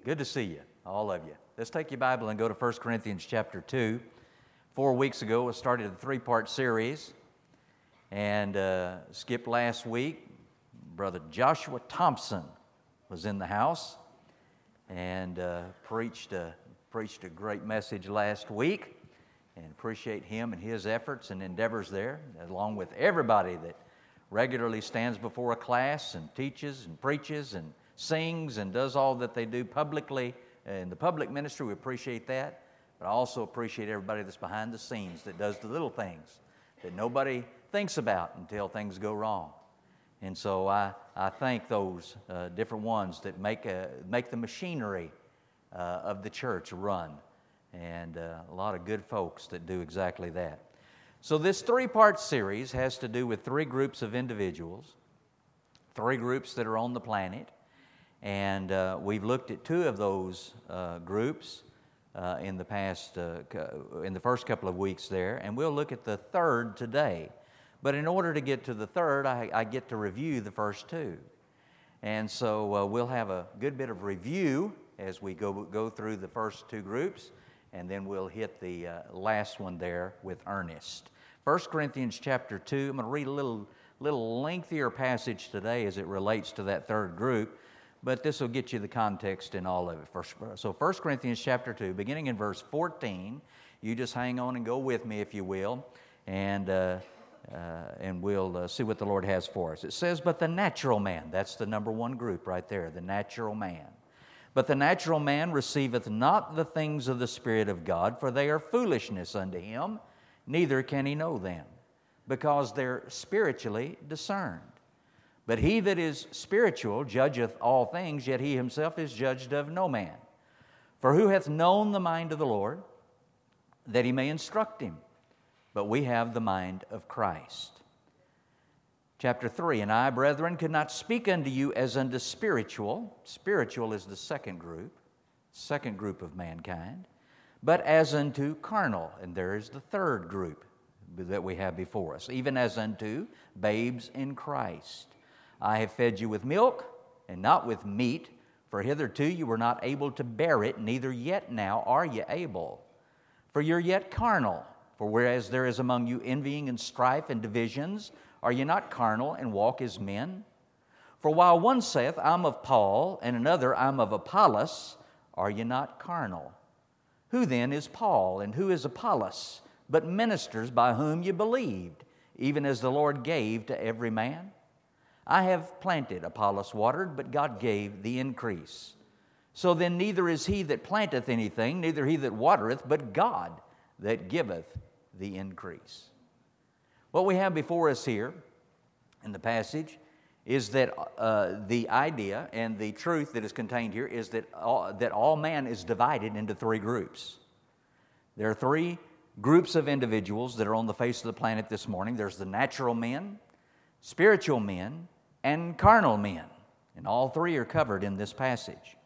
Good to see you, all of you. Let's take your Bible and go to 1 Corinthians chapter 2. 4 weeks ago, we started a 3-part series, and skipped last week. Brother Joshua Thompson was in the house and preached a great message last week, and appreciate him and his efforts and endeavors there, along with everybody that regularly stands before a class and teaches and preaches and sings and does all that they do publicly in the public ministry. We appreciate that, but I also appreciate everybody that's behind the scenes that does the little things that nobody thinks about until things go wrong. And so I thank those different ones that make the machinery of the church run, and a lot of good folks that do exactly that. So this 3-part series has to do with 3 groups of individuals, 3 groups that are on the planet, and we've looked at 2 of those groups in the first couple of weeks there, and we'll look at the 3rd today. But in order to get to the 3rd, I get to review the first 2. And so we'll have a good bit of review as we go through the first 2 groups, and then we'll hit the last one there with Ernest. 1 Corinthians chapter 2, I'm going to read a little lengthier passage today as it relates to that 3rd group, but this will get you the context in all of it. So 1 Corinthians chapter 2, beginning in verse 14, you just hang on and go with me if you will, and we'll see what the Lord has for us. It says, but the natural man, that's the number 1 group right there, the natural man. But the natural man receiveth not the things of the Spirit of God, for they are foolishness unto him, neither can he know them, because they're spiritually discerned. But he that is spiritual judgeth all things, yet he himself is judged of no man. For who hath known the mind of the Lord, that he may instruct him? But we have the mind of Christ. Chapter 3, and I, brethren, could not speak unto you as unto spiritual. Spiritual is the second group of mankind. But as unto carnal, and there is the 3rd group that we have before us, even as unto babes in Christ. I have fed you with milk, and not with meat, for hitherto you were not able to bear it, neither yet now are ye able. For you're yet carnal. For whereas there is among you envying and strife and divisions, are ye not carnal and walk as men? For while one saith, I'm of Paul, and another, I'm of Apollos, are ye not carnal? Who then is Paul, and who is Apollos, but ministers by whom ye believed, even as the Lord gave to every man? I have planted, Apollos watered, but God gave the increase. So then neither is he that planteth anything, neither he that watereth, but God that giveth the increase. What we have before us here in the passage is that the idea and the truth that is contained here is that all man is divided into 3 groups. There are 3 groups of individuals that are on the face of the planet this morning. There's the natural men, spiritual men, and carnal men. And all 3 are covered in this passage.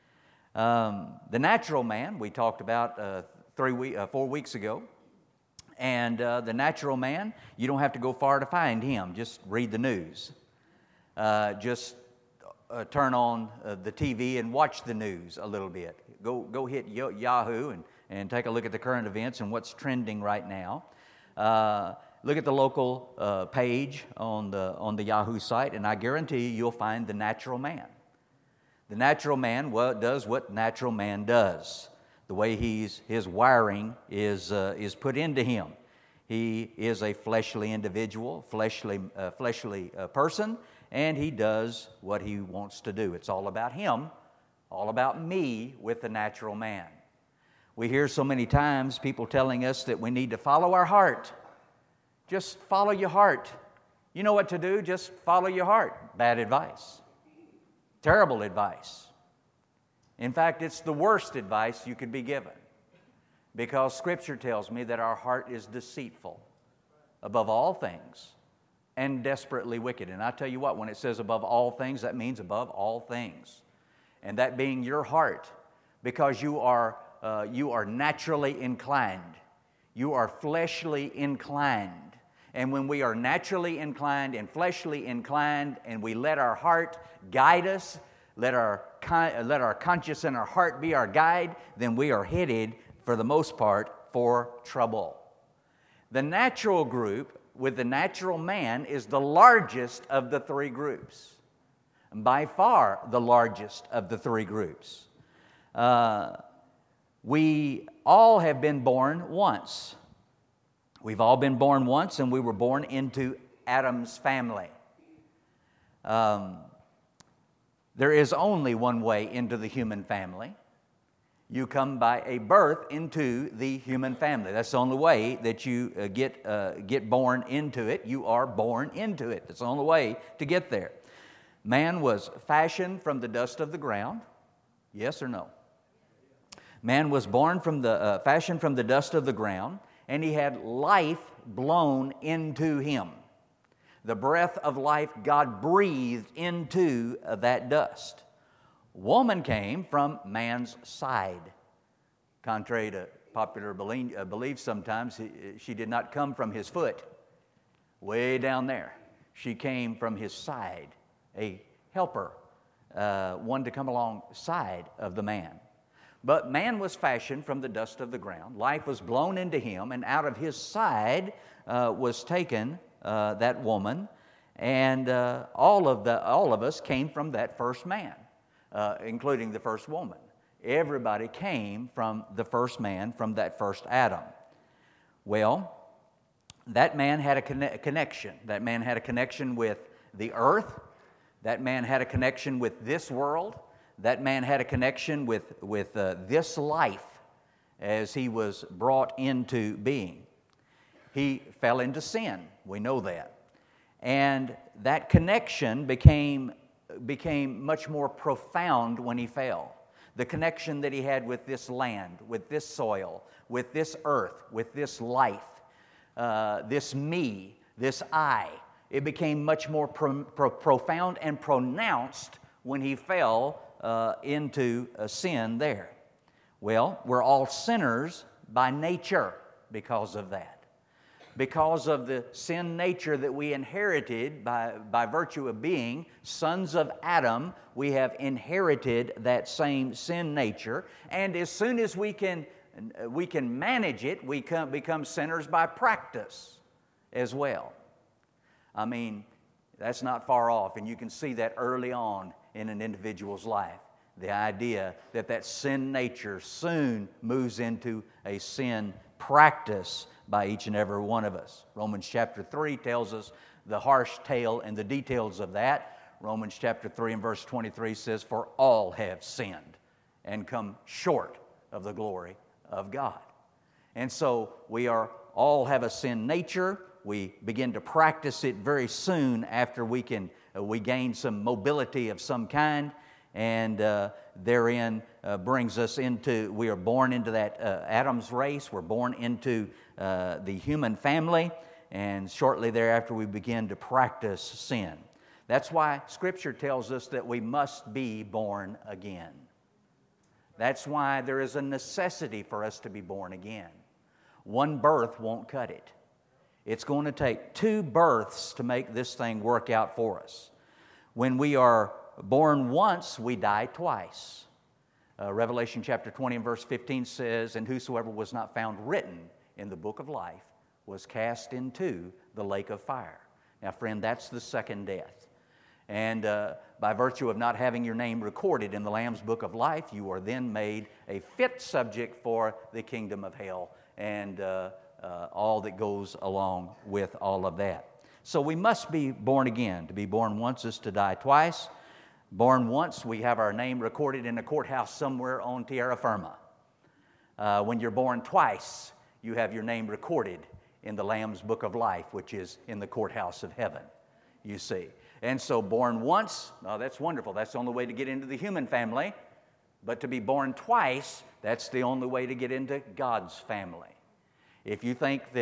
The natural man we talked about 4 weeks ago. And the natural man, you don't have to go far to find him. Just read the news. Just turn on the TV and watch the news a little bit. Go hit Yahoo and take a look at the current events and what's trending right now. Look at the local page on the Yahoo site, and I guarantee you'll find the natural man. The natural man does what natural man does. The way his wiring is put into him. He is a fleshly individual, fleshly person, and he does what he wants to do. It's all about him, all about me with the natural man. We hear so many times people telling us that we need to follow our heart. Just follow your heart. You know what to do, just follow your heart. Bad advice. Terrible advice. In fact, it's the worst advice you could be given, because Scripture tells me that our heart is deceitful above all things and desperately wicked. And I tell you what, when it says above all things, that means above all things. And that being your heart, because you are naturally inclined. You are fleshly inclined. And when we are naturally inclined and fleshly inclined, and we let our heart guide us, let our conscience and our heart be our guide, then we are headed, for the most part, for trouble. The natural group with the natural man is the largest of the three groups. By far the largest of the three groups. We all have been born once. We've all been born once, and we were born into Adam's family. There is only one way into the human family. You come by a birth into the human family. That's the only way that you get born into it. You are born into it. That's the only way to get there. Man was fashioned from the dust of the ground. Yes or no? Man was born from the fashioned from the dust of the ground, and he had life blown into him. The breath of life God breathed into that dust. Woman came from man's side. Contrary to popular belief sometimes, she did not come from his foot, way down there. She came from his side, a helper, one to come alongside of the man. But man was fashioned from the dust of the ground. Life was blown into him, and out of his side was taken that woman, and all of us came from that first man, including the first woman. Everybody came from the first man, from that first Adam. Well, that man had a connection. That man had a connection with the earth. That man had a connection with this world. That man had a connection with this life as he was brought into being. He fell into sin. We know that. And that connection became much more profound when he fell. The connection that he had with this land, with this soil, with this earth, with this life, this me, this I, it became much more profound and pronounced when he fell into sin there. Well, we're all sinners by nature because of that. Because of the sin nature that we inherited by virtue of being sons of Adam, we have inherited that same sin nature. And as soon as we can manage it, we become sinners by practice as well. I mean, that's not far off, and you can see that early on in an individual's life. The idea that sin nature soon moves into a sin practice by each and every one of us. Romans chapter 3 tells us the harsh tale and the details of that. Romans chapter 3 and verse 23 says, "For all have sinned and come short of the glory of God." And so we all have a sin nature. We begin to practice it very soon after we gain some mobility of some kind, and therein brings us into, we are born into that Adam's race. We're born into the human family, and shortly thereafter we begin to practice sin. That's why Scripture tells us that we must be born again. That's why there is a necessity for us to be born again. One birth won't cut it. It's going to take two births to make this thing work out for us. When we are born once, we die twice. Revelation chapter 20 and verse 15 says, "And whosoever was not found written in the book of life was cast into the lake of fire." Now, friend, that's the second death. And by virtue of not having your name recorded in the Lamb's book of life, you are then made a fit subject for the kingdom of hell and all that goes along with all of that. So we must be born again. To be born once is to die twice. Born once, we have our name recorded in a courthouse somewhere on tierra firma. When you're born twice, you have your name recorded in the Lamb's book of life, which is in the courthouse of heaven, you see. And so born once, that's wonderful. That's the only way to get into the human family. But to be born twice, that's the only way to get into God's family. If you think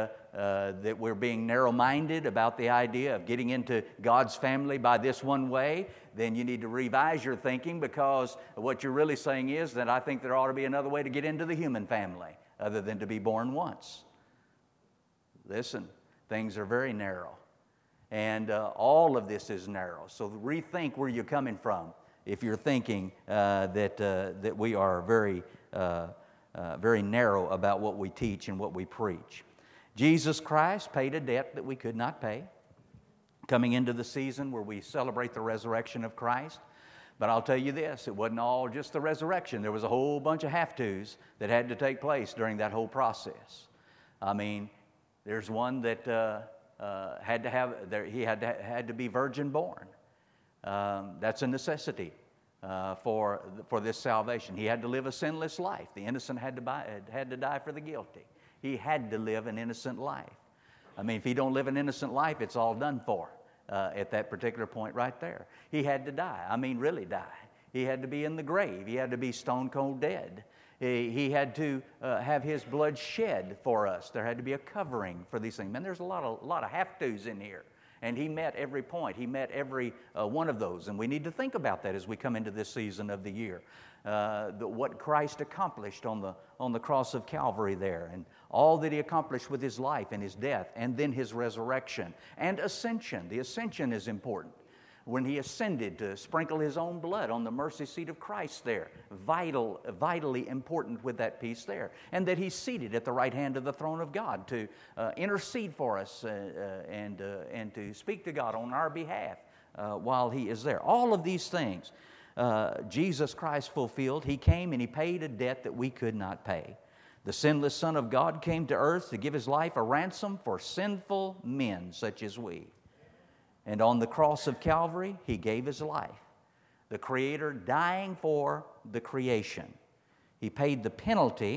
that we're being narrow-minded about the idea of getting into God's family by this one way, then you need to revise your thinking, because what you're really saying is that I think there ought to be another way to get into the human family other than to be born once. Listen, things are very narrow, and all of this is narrow. So rethink where you're coming from. if you're thinking that we are very narrow about what we teach and what we preach. Jesus Christ paid a debt that we could not pay, coming into the season where we celebrate the resurrection of Christ. But I'll tell you this, it wasn't all just the resurrection. There was a whole bunch of have-tos that had to take place during that whole process. I mean, there's one that he had to be virgin born. That's a necessity for this salvation. He had to live a sinless life. The innocent had to die for the guilty. He had to live an innocent life. I mean, if he don't live an innocent life, it's all done for. At that particular point right there. He had to die. I mean, really die. He had to be in the grave. He had to be stone cold dead. He had to have his blood shed for us. There had to be a covering for these things. Man, there's a lot of have-tos in here. And he met every point. He met every one of those. And we need to think about that as we come into this season of the year. What Christ accomplished on the cross of Calvary there, and all that he accomplished with his life and his death, and then his resurrection and ascension. The ascension is important. When he ascended to sprinkle his own blood on the mercy seat of Christ there, vitally important with that piece there. And that he's seated at the right hand of the throne of God to intercede for us and to speak to God on our behalf while he is there. All of these things Jesus Christ fulfilled. He came and he paid a debt that we could not pay. The sinless Son of God came to earth to give his life a ransom for sinful men such as we. And on the cross of Calvary, he gave his life. The Creator dying for the creation. He paid the penalty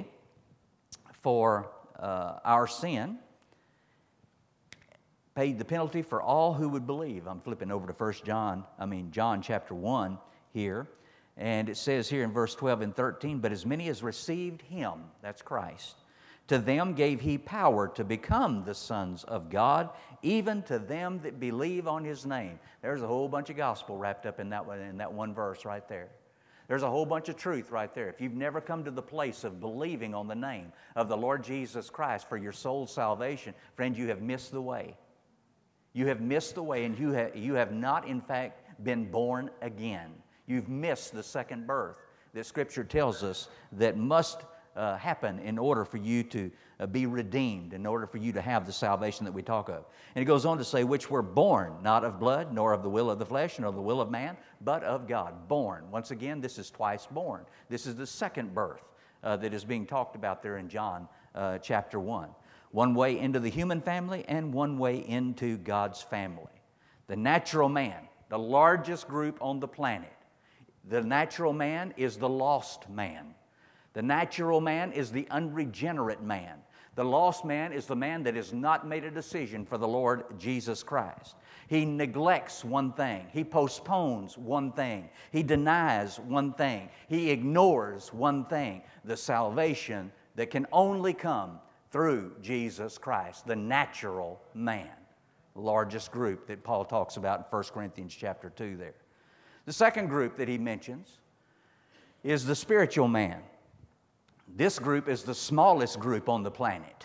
for our sin. Paid the penalty for all who would believe. I'm flipping over to John chapter 1 here. And it says here in verse 12 and 13, but as many as received him, that's Christ, to them gave he power to become the sons of God, even to them that believe on his name. There's a whole bunch of gospel wrapped up in that one verse right there. There's a whole bunch of truth right there. If you've never come to the place of believing on the name of the Lord Jesus Christ for your soul's salvation, friend, you have missed the way. You have missed the way, and you have not, in fact, been born again. You've missed the second birth that Scripture tells us that must happen in order for you to be redeemed, in order for you to have the salvation that we talk of. And it goes on to say, which were born, not of blood, nor of the will of the flesh, nor of the will of man, but of God. Born. Once again, this is twice born. This is the second birth that is being talked about there in John chapter 1. One way into the human family and one way into God's family. The natural man, the largest group on the planet. The natural man is the lost man. The natural man is the unregenerate man. The lost man is the man that has not made a decision for the Lord Jesus Christ. He neglects one thing. He postpones one thing. He denies one thing. He ignores one thing. The salvation that can only come through Jesus Christ, the natural man. The largest group that Paul talks about in 1 Corinthians chapter 2 there. The second group that he mentions is the spiritual man. This group is the smallest group on the planet.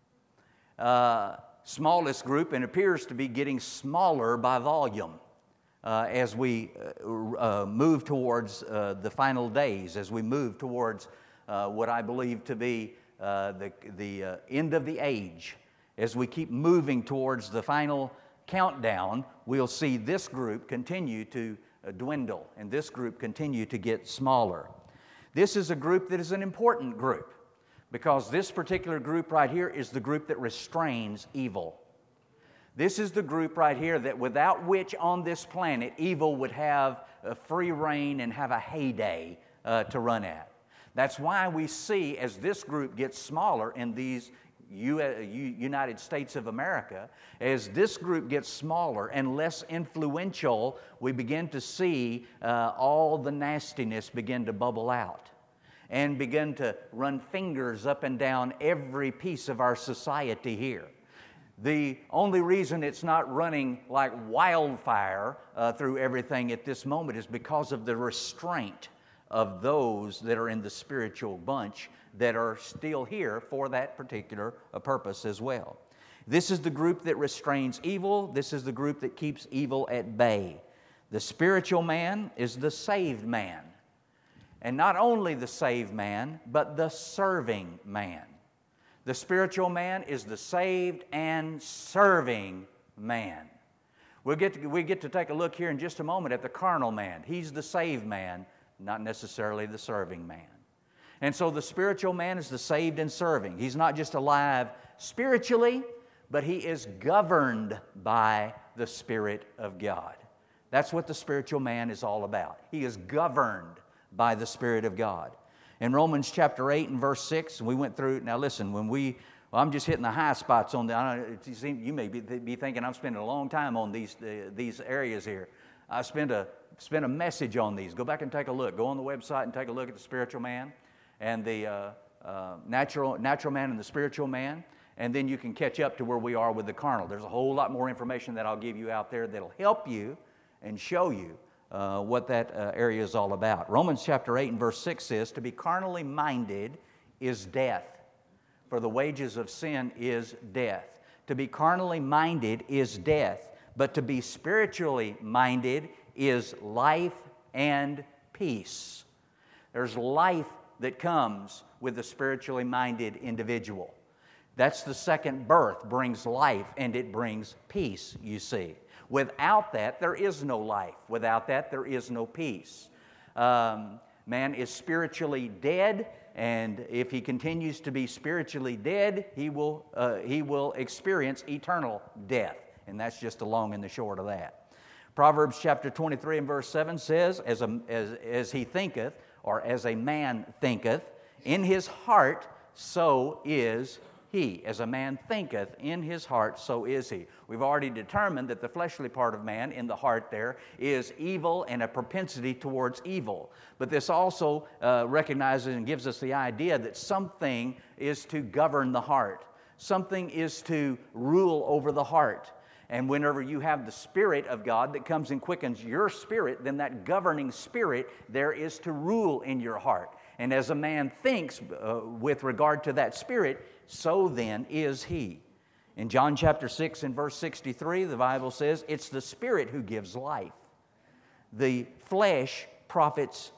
Smallest group, and appears to be getting smaller by volume as we move towards the final days, as we move towards what I believe to be the end of the age. As we keep moving towards the final countdown, we'll see this group continue to dwindle, and this group continue to get smaller. This is a group that is an important group, because this particular group right here is the group that restrains evil. This is the group right here that without which on this planet evil would have a free reign and have a heyday to run at. That's why we see as this group gets smaller in these United States of America, as this group gets smaller and less influential, we begin to see all the nastiness begin to bubble out and begin to run fingers up and down every piece of our society here. The only reason it's not running like wildfire through everything at this moment is because of the restraint of those that are in the spiritual bunch that are still here for that particular purpose as well. This is the group that restrains evil. This is the group that keeps evil at bay. The spiritual man is the saved man. And not only the saved man, but the serving man. The spiritual man is the saved and serving man. We get to take a look here in just a moment at the carnal man. He's the saved man, not necessarily the serving man. And so the spiritual man is the saved and serving. He's not just alive spiritually, but he is governed by the Spirit of God. That's what the spiritual man is all about. He is governed by the Spirit of God. In Romans chapter 8 and verse 6, we went through, now listen, I'm just hitting the high spots on you may be thinking I'm spending a long time on these areas here. I spent a message on these. Go back and take a look. Go on the website and take a look at the spiritual man and the natural man and the spiritual man, and then you can catch up to where we are with the carnal. There's a whole lot more information that I'll give you out there that'll help you and show you what that area is all about. Romans chapter 8 and verse 6 says, "To be carnally minded is death, for the wages of sin is death." To be carnally minded is death, but to be spiritually minded is life and peace. There's life that comes with the spiritually minded individual. That's the second birth, brings life and it brings peace, you see. Without that, there is no life. Without that, there is no peace. Man is spiritually dead, and if he continues to be spiritually dead, he will experience eternal death. And that's just the long and the short of that. Proverbs chapter 23 and verse 7 says, as he thinketh, or as a man thinketh, in his heart, so is he. As a man thinketh in his heart, so is he. We've already determined that the fleshly part of man in the heart there is evil and a propensity towards evil. But this also recognizes and gives us the idea that something is to govern the heart. Something is to rule over the heart. And whenever you have the Spirit of God that comes and quickens your spirit, then that governing spirit there is to rule in your heart. And as a man thinks with regard to that Spirit, so then is he. In John chapter 6 and verse 63, the Bible says, it's the Spirit who gives life. The flesh profits,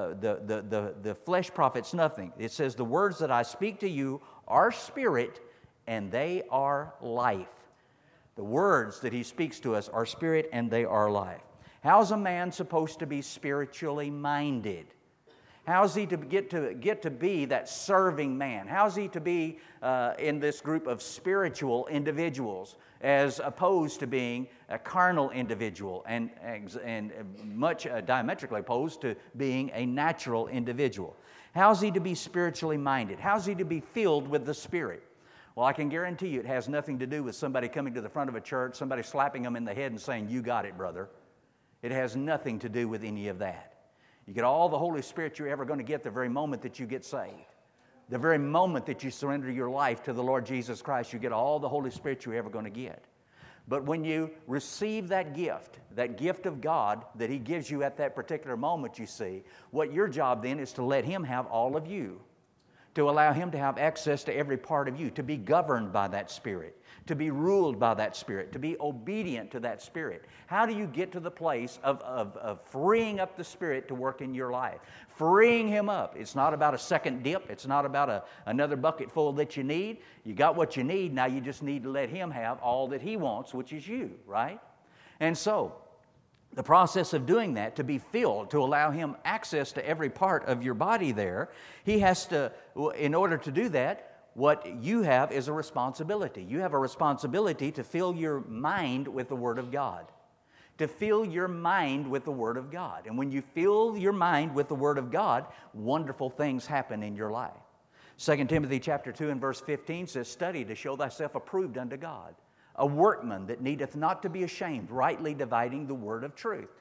the flesh profits nothing. It says, the words that I speak to you are spirit, and they are life. The words that he speaks to us are spirit, and they are life. How's a man supposed to be spiritually minded? How's he to get to be that serving man? How's he to be in this group of spiritual individuals as opposed to being a carnal individual and much diametrically opposed to being a natural individual? How's he to be spiritually minded? How's he to be filled with the Spirit? Well, I can guarantee you it has nothing to do with somebody coming to the front of a church, somebody slapping them in the head and saying, "You got it, brother." It has nothing to do with any of that. You get all the Holy Spirit you're ever going to get the very moment that you get saved. The very moment that you surrender your life to the Lord Jesus Christ, you get all the Holy Spirit you're ever going to get. But when you receive that gift of God that He gives you at that particular moment, you see, what your job then is to let Him have all of you, to allow Him to have access to every part of you, to be governed by that Spirit, to be ruled by that Spirit, to be obedient to that Spirit. How do you get to the place of freeing up the Spirit to work in your life? Freeing Him up. It's not about a second dip. It's not about another bucket full that you need. You got what you need. Now you just need to let Him have all that He wants, which is you, right? And so, the process of doing that, to be filled, to allow Him access to every part of your body there, He has to, in order to do that, what you have is a responsibility. You have a responsibility to fill your mind with the Word of God. To fill your mind with the Word of God. And when you fill your mind with the Word of God, wonderful things happen in your life. 2 Timothy chapter 2 and verse 15 says, "Study to show thyself approved unto God, a workman that needeth not to be ashamed, rightly dividing the word of truth."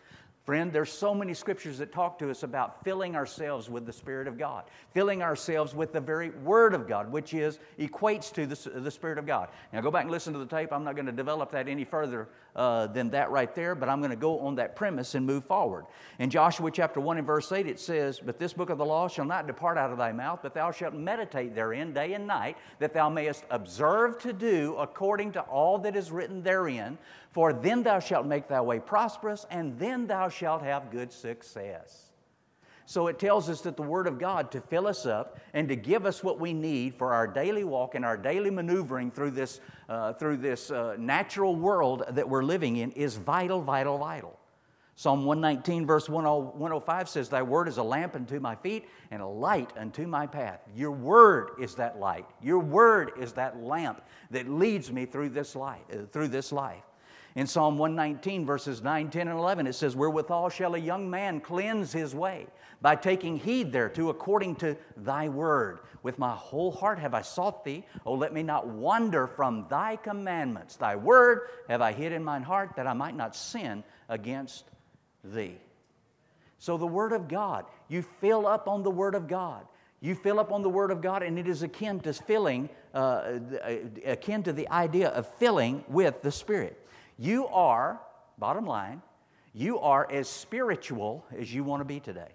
Friend, there's so many scriptures that talk to us about filling ourselves with the Spirit of God, filling ourselves with the very Word of God, which equates to the Spirit of God. Now go back and listen to the tape. I'm not going to develop that any further than that right there, but I'm going to go on that premise and move forward. In Joshua chapter 1 and verse 8 it says, "But this book of the law shall not depart out of thy mouth, but thou shalt meditate therein day and night, that thou mayest observe to do according to all that is written therein. For then thou shalt make thy way prosperous, and then thou shalt have good success." So it tells us that the Word of God, to fill us up and to give us what we need for our daily walk and our daily maneuvering through this natural world that we're living in, is vital, vital, vital. Psalm 119 verse 105 says, "Thy word is a lamp unto my feet and a light unto my path." Your word is that light. Your word is that lamp that leads me through this life. In Psalm 119, verses 9, 10, and 11, it says, "Wherewithal shall a young man cleanse his way? By taking heed thereto according to thy word. With my whole heart have I sought thee. O let me not wander from thy commandments. Thy word have I hid in mine heart, that I might not sin against thee." So the Word of God, you fill up on the Word of God. You fill up on the Word of God, and it is akin to the idea of filling with the Spirit. You are, bottom line, you are as spiritual as you want to be today.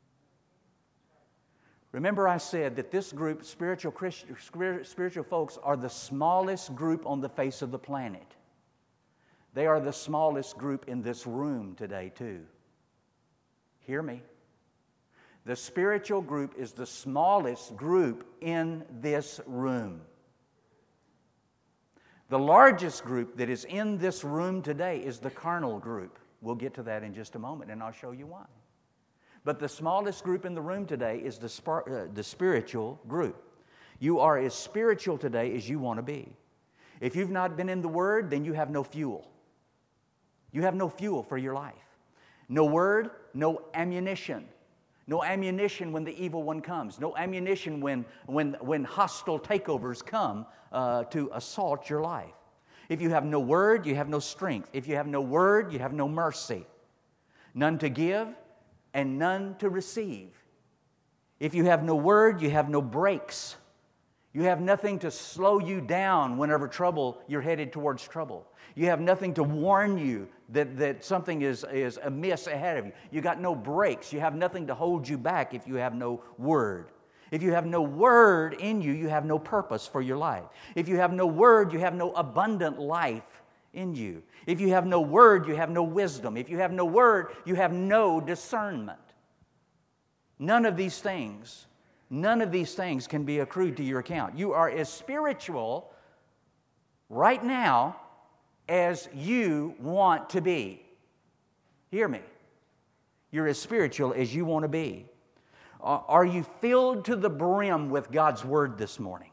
Remember I said that this group, spiritual folks, are the smallest group on the face of the planet. They are the smallest group in this room today too. Hear me. The spiritual group is the smallest group in this room. The largest group that is in this room today is the carnal group. We'll get to that in just a moment, and I'll show you why. But the smallest group in the room today is the spiritual group. You are as spiritual today as you want to be. If you've not been in the Word, then you have no fuel. You have no fuel for your life. No Word, no ammunition. No ammunition when the evil one comes. No ammunition when hostile takeovers come to assault your life. If you have no Word, you have no strength. If you have no Word, you have no mercy. None to give and none to receive. If you have no Word, you have no brakes. You have nothing to slow you down whenever you're headed towards trouble. You have nothing to warn you that something is amiss ahead of you. You got no brakes. You have nothing to hold you back if you have no Word. If you have no Word in you, you have no purpose for your life. If you have no Word, you have no abundant life in you. If you have no Word, you have no wisdom. If you have no Word, you have no discernment. None of these things can be accrued to your account. You are as spiritual right now as you want to be. Hear me. You're as spiritual as you want to be. Are you filled to the brim with God's Word this morning?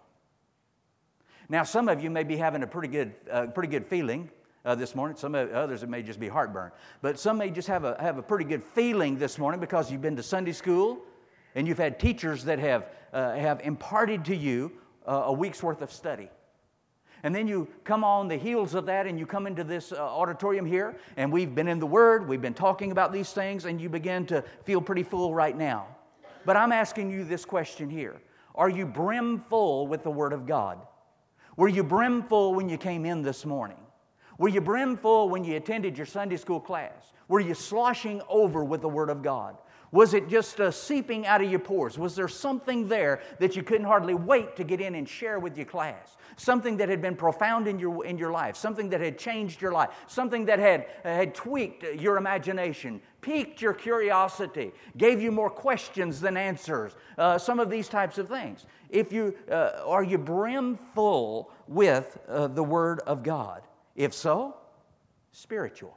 Now, some of you may be having a pretty good feeling this morning. Some others, it may just be heartburn. But some may just have a pretty good feeling this morning because you've been to Sunday school and you've had teachers that have imparted to you a week's worth of study. And then you come on the heels of that and you come into this auditorium here, and we've been in the Word, we've been talking about these things, and you begin to feel pretty full right now. But I'm asking you this question here. Are you brimful with the Word of God? Were you brimful when you came in this morning? Were you brimful when you attended your Sunday school class? Were you sloshing over with the Word of God? Was it just seeping out of your pores? Was there something there that you couldn't hardly wait to get in and share with your class? Something that had been profound in your life, something that had changed your life, something that had tweaked your imagination, piqued your curiosity, gave you more questions than answers, some of these types of things. Are you brimful with the Word of God? If so, spiritual.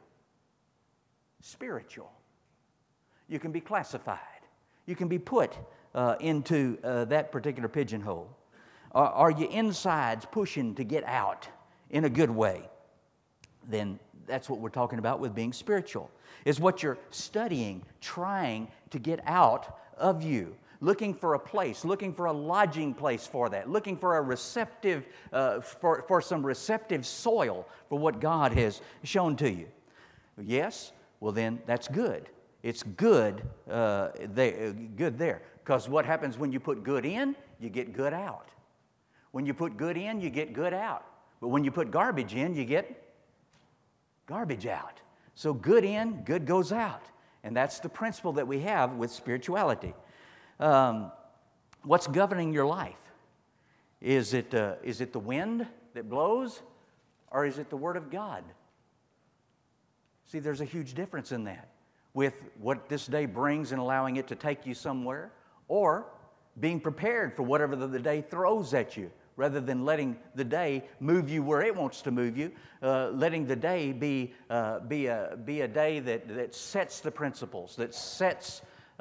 Spiritual. You can be classified. You can be put into that particular pigeonhole. Are you insides pushing to get out in a good way? Then that's what we're talking about with being spiritual. Is what you're studying, trying to get out of you. Looking for a place, looking for a lodging place for that, looking for a receptive, for some receptive soil for what God has shown to you. Yes? Well then, that's good. It's good, good there. Because what happens when you put good in, you get good out. When you put good in, you get good out. But when you put garbage in, you get garbage out. So good in, good goes out. And that's the principle that we have with spirituality. What's governing your life? Is it the wind that blows, or is it the Word of God? See, there's a huge difference in that, with what this day brings and allowing it to take you somewhere, or being prepared for whatever the day throws at you, rather than letting the day move you where it wants to move you, letting the day be a day that sets the principles, that sets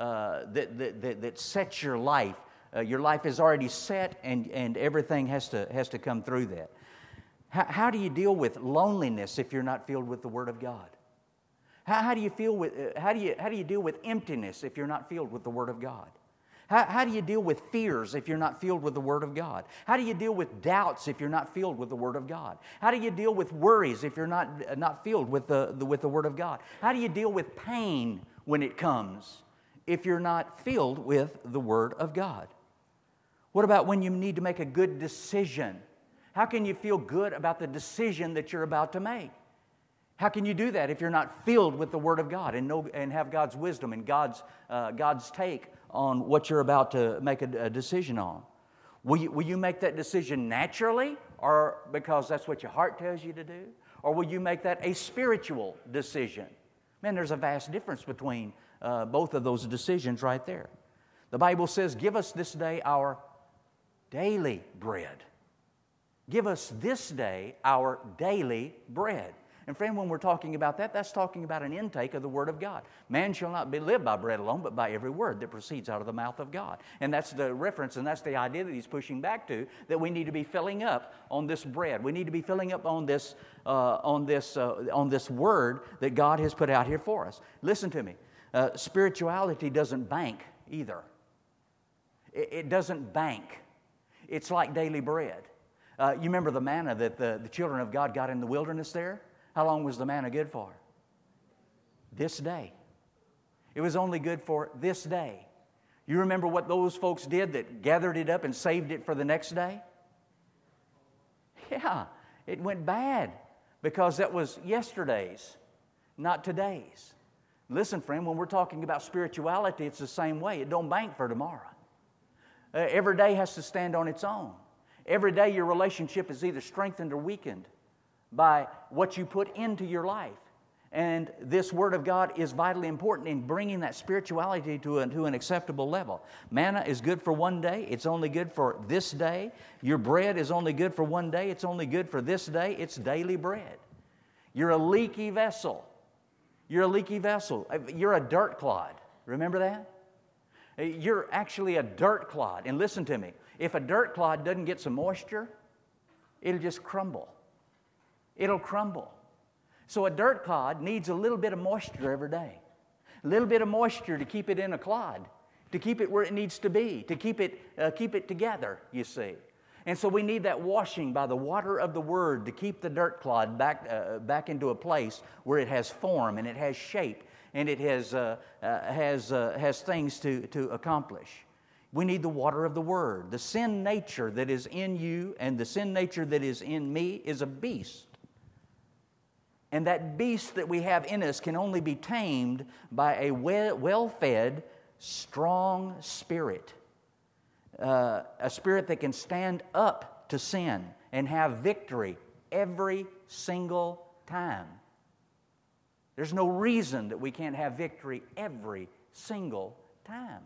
your life. Your life is already set, and everything has to come through that. How do you deal with loneliness if you're not filled with the Word of God? How do you deal with emptiness if you're not filled with the Word of God? How do you deal with fears if you're not filled with the Word of God? How do you deal with doubts if you're not filled with the Word of God? How do you deal with worries if you're not filled with the Word of God? How do you deal with pain when it comes if you're not filled with the Word of God? What about when you need to make a good decision? How can you feel good about the decision that you're about to make? How can you do that if you're not filled with the Word of God and have God's wisdom and God's take on what you're about to make a decision on? Will you make that decision naturally, or because that's what your heart tells you to do? Or will you make that a spiritual decision? Man, there's a vast difference between both of those decisions right there. The Bible says, give us this day our daily bread. Give us this day our daily bread. And friend, when we're talking about that, that's talking about an intake of the Word of God. Man shall not live by bread alone, but by every word that proceeds out of the mouth of God. And that's the reference, and that's the idea that he's pushing back to, that we need to be filling up on this bread. We need to be filling up on this Word that God has put out here for us. Listen to me. Spirituality doesn't bank either. It doesn't bank. It's like daily bread. You remember the manna that the children of God got in the wilderness there? How long was the manna good for? This day. It was only good for this day. You remember what those folks did that gathered it up and saved it for the next day? Yeah, it went bad because that was yesterday's, not today's. Listen, friend, when we're talking about spirituality, it's the same way. It don't bank for tomorrow. Every day has to stand on its own. Every day your relationship is either strengthened or weakened by what you put into your life. And this Word of God is vitally important in bringing that spirituality to an acceptable level. Manna is good for one day. It's only good for this day. Your bread is only good for one day. It's only good for this day. It's daily bread. You're a leaky vessel. You're a leaky vessel. You're a dirt clod. Remember that? You're actually a dirt clod. And listen to me. If a dirt clod doesn't get some moisture, it'll just crumble. It'll crumble. So a dirt clod needs a little bit of moisture every day. A little bit of moisture to keep it in a clod, to keep it where it needs to be, to keep it together, you see. And so we need that washing by the water of the Word to keep the dirt clod back into a place where it has form and it has shape and it has things to accomplish. We need the water of the Word. The sin nature that is in you and the sin nature that is in me is a beast. And that beast that we have in us can only be tamed by a well-fed, strong spirit. A spirit that can stand up to sin and have victory every single time. There's no reason that we can't have victory every single time.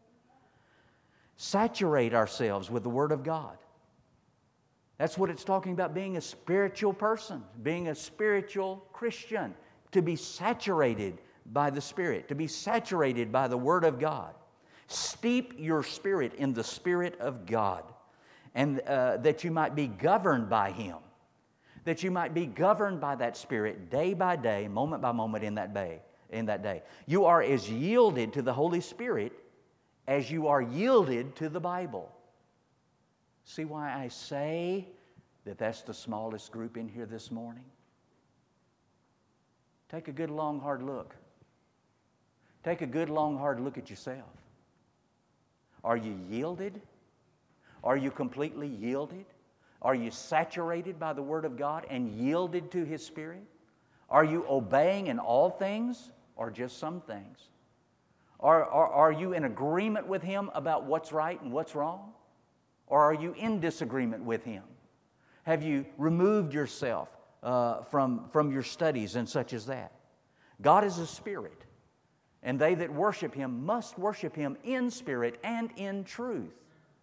Saturate ourselves with the Word of God. That's what it's talking about, being a spiritual person, being a spiritual Christian, to be saturated by the Spirit, to be saturated by the Word of God. Steep your spirit in the Spirit of God, and that you might be governed by Him, that you might be governed by that Spirit day by day, moment by moment in that day. You are as yielded to the Holy Spirit as you are yielded to the Bible. See why I say that that's the smallest group in here this morning? Take a good, long, hard look. Take a good, long, hard look at yourself. Are you yielded? Are you completely yielded? Are you saturated by the Word of God and yielded to His Spirit? Are you obeying in all things or just some things? Are you in agreement with Him about what's right and what's wrong? Or are you in disagreement with Him? Have you removed yourself from your studies and such as that? God is a spirit, and they that worship Him must worship Him in spirit and in truth.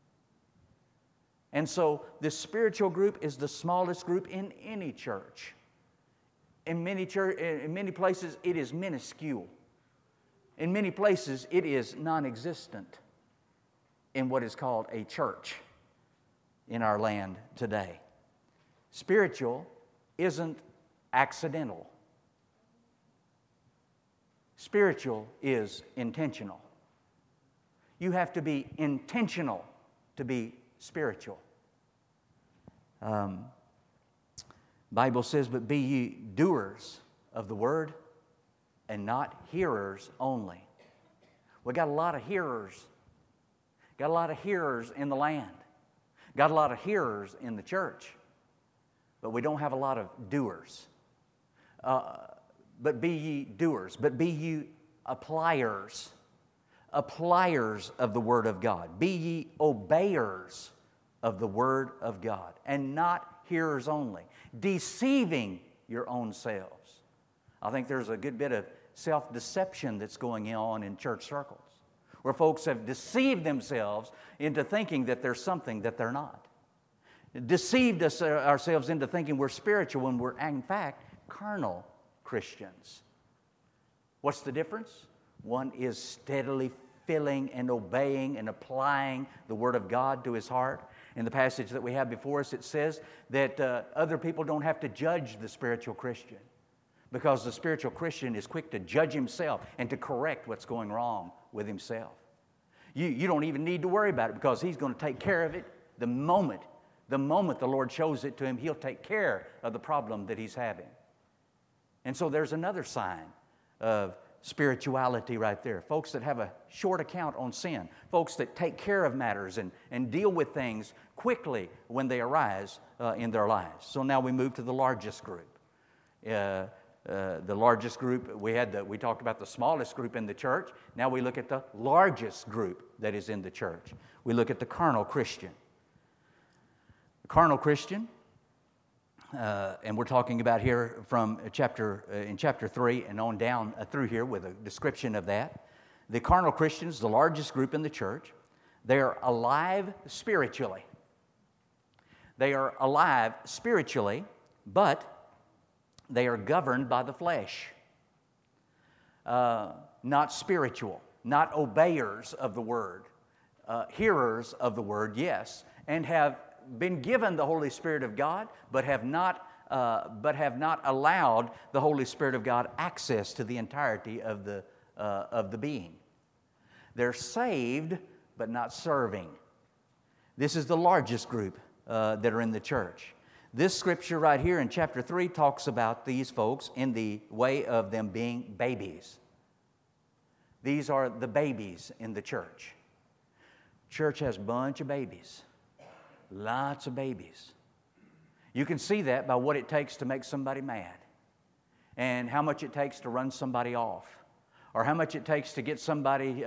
And so this spiritual group is the smallest group in any church. In many places, it is minuscule. In many places, it is non-existent in what is called a church in our land today. Spiritual isn't accidental. Spiritual is intentional. You have to be intentional to be spiritual. Bible says, but be ye doers of the word and not hearers only. We got a lot of hearers. Got a lot of hearers in the land. Got a lot of hearers in the church. But we don't have a lot of doers. But be ye doers. But be ye appliers. Appliers of the Word of God. Be ye obeyers of the Word of God. And not hearers only. Deceiving your own selves. I think there's a good bit of self-deception that's going on in church circles, where folks have deceived themselves into thinking that there's something that they're not. Deceived ourselves into thinking we're spiritual when we're, in fact, carnal Christians. What's the difference? One is steadily filling and obeying and applying the Word of God to his heart. In the passage that we have before us, it says that other people don't have to judge the spiritual Christian, because the spiritual Christian is quick to judge himself and to correct what's going wrong with himself. You don't even need to worry about it, because he's going to take care of it the moment the Lord shows it to him. He'll take care of the problem that he's having. And so there's another sign of spirituality right there. Folks that have a short account on sin. Folks that take care of matters and deal with things quickly when they arise in their lives. So now we move to the largest group. The largest group, we talked about the smallest group in the church. Now we look at the largest group that is in the church. We look at the carnal Christian. The carnal Christian, and we're talking about here from in chapter 3 and on down through here with a description of that. The carnal Christians, the largest group in the church, they are alive spiritually. They are alive spiritually, but they are governed by the flesh. Not spiritual, not obeyers of the Word. Hearers of the Word, yes, and have been given the Holy Spirit of God, but have not allowed the Holy Spirit of God access to the entirety of the being. They're saved, but not serving. This is the largest group that are in the church. This scripture right here in chapter 3 talks about these folks in the way of them being babies. These are the babies in the church. Church has a bunch of babies. Lots of babies. You can see that by what it takes to make somebody mad, and how much it takes to run somebody off, or how much it takes to get somebody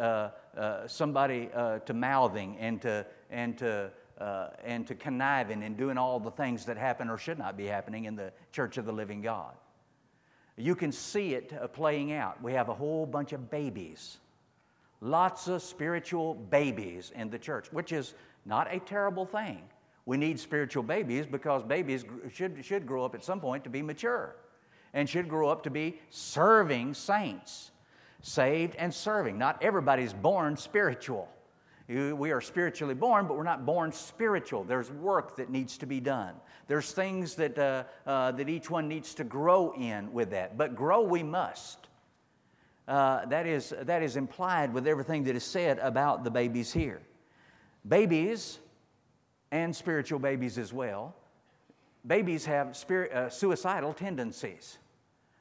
to mouthing and to conniving and doing all the things that happen or should not be happening in the church of the living God. You can see it playing out. We have a whole bunch of babies, lots of spiritual babies in the church, which is not a terrible thing. We need spiritual babies because babies should grow up at some point to be mature and should grow up to be serving saints, saved and serving. Not everybody's born spiritual. We are spiritually born, but we're not born spiritual. There's work that needs to be done. There's things that each one needs to grow in with that. But grow we must. That is implied with everything that is said about the babies here. Babies, and spiritual babies as well, babies have suicidal tendencies.